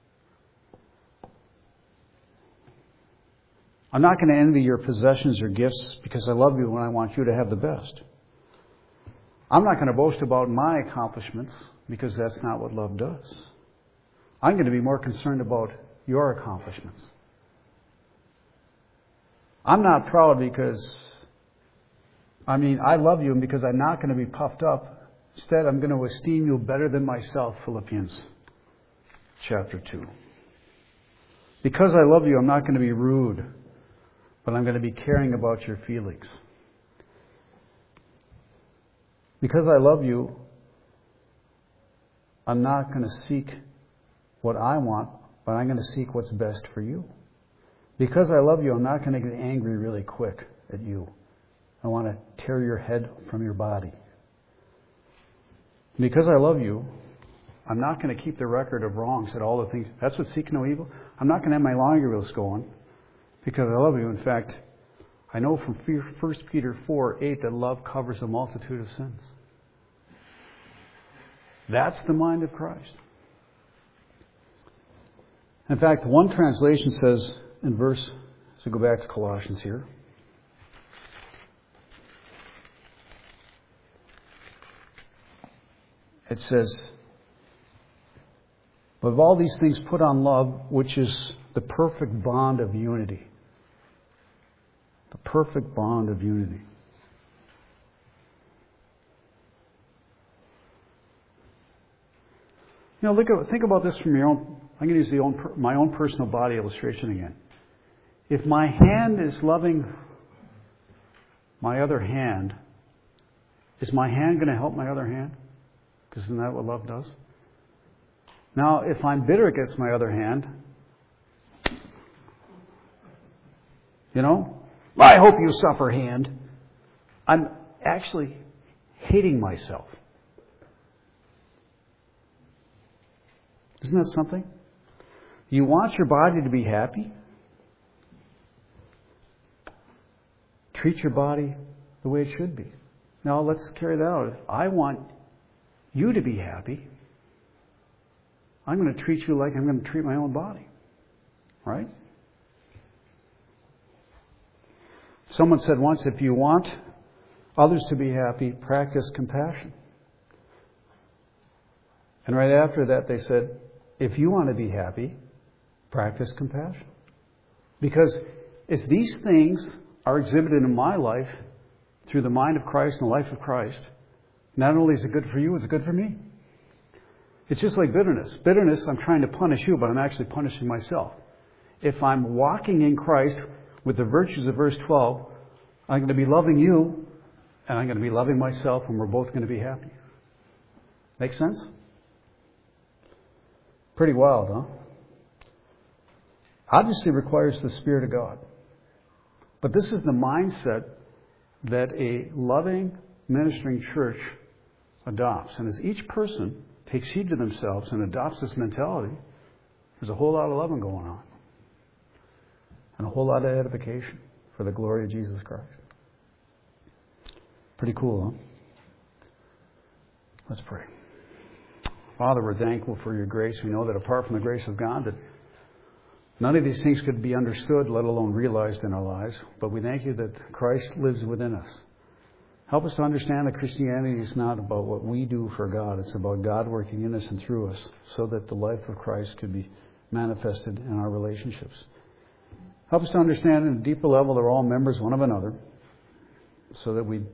I'm not going to envy your possessions or gifts because I love you and I want you to have the best. I'm not going to boast about my accomplishments because that's not what love does. I'm going to be more concerned about your accomplishments. I'm not proud because, I mean, I love you and because I'm not going to be puffed up. Instead, I'm going to esteem you better than myself, Philippians chapter two. Because I love you, I'm not going to be rude, but I'm going to be caring about your feelings. Because I love you, I'm not going to seek what I want, but I'm going to seek what's best for you. Because I love you, I'm not going to get angry really quick at you. I want to tear your head from your body. Because I love you, I'm not going to keep the record of wrongs and all the things. That's what seek no evil. I'm not going to have my laundry list going because I love you. In fact, I know from First Peter four eight that love covers a multitude of sins. That's the mind of Christ. In fact, one translation says in verse, so go back to Colossians here. It says, but of all these things put on love, which is the perfect bond of unity. The perfect bond of unity. You know, look at, think about this from your own. I'm going to use the own, my own personal body illustration again. If my hand is loving my other hand, is my hand going to help my other hand? Because isn't that what love does? Now, if I'm bitter against my other hand, you know, I hope you suffer, hand. I'm actually hating myself. Isn't that something? You want your body to be happy? Treat your body the way it should be. Now, let's carry that out. If I want you to be happy, I'm going to treat you like I'm going to treat my own body. Right? Someone said once, if you want others to be happy, practice compassion. And right after that they said, if you want to be happy, practice compassion. Because as these things are exhibited in my life through the mind of Christ and the life of Christ, not only is it good for you, it's good for me. It's just like bitterness. Bitterness, I'm trying to punish you, but I'm actually punishing myself. If I'm walking in Christ with the virtues of verse twelve, I'm going to be loving you, and I'm going to be loving myself, and we're both going to be happy. Make sense? Pretty wild, huh? Obviously requires the Spirit of God. But this is the mindset that a loving, ministering church adopts. And as each person takes heed to themselves and adopts this mentality, there's a whole lot of loving going on. And a whole lot of edification for the glory of Jesus Christ. Pretty cool, huh? Let's pray. Father, we're thankful for your grace. We know that apart from the grace of God, that none of these things could be understood, let alone realized in our lives. But we thank you that Christ lives within us. Help us to understand that Christianity is not about what we do for God. It's about God working in us and through us so that the life of Christ could be manifested in our relationships. Help us to understand at a deeper level that we're all members one of another so that we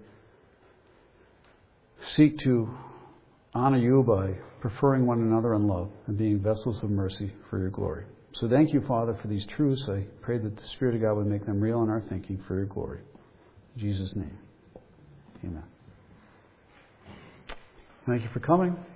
seek to honor you by preferring one another in love and being vessels of mercy for your glory. So thank you, Father, for these truths. I pray that the Spirit of God would make them real in our thinking for your glory. In Jesus' name, amen. Thank you for coming.